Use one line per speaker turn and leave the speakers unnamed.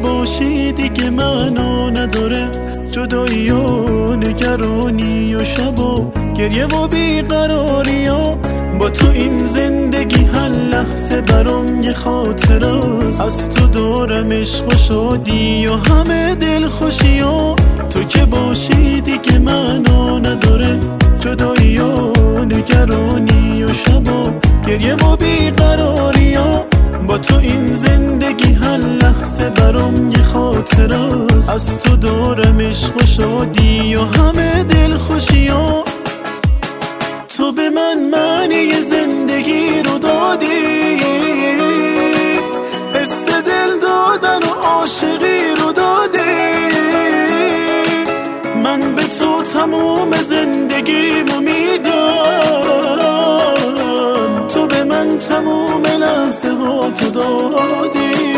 باشی دیگه معنا نداره، جدایی و نگرانی و شب و گریه و بیقراری ها. با تو این زندگی هر لحظه برام یه خاطر است، از تو دارم عشق و شادی و همه دل خوشی ها. تو که باشی دیگه معنا نداره، جدایی و نگرانی و شب و گریه و بیقراری ها. با تو این زندگی هر لحظه برام یه خاطر است، از تو دارم عشق و شادی و همه دل خوشی ها. تو به من معنی زندگی رو دادی، حس دل دادن و عاشقی رو دادی. من به تو تموم زندگیمو میدم، تو به من تموم لحظه ها تو دادی.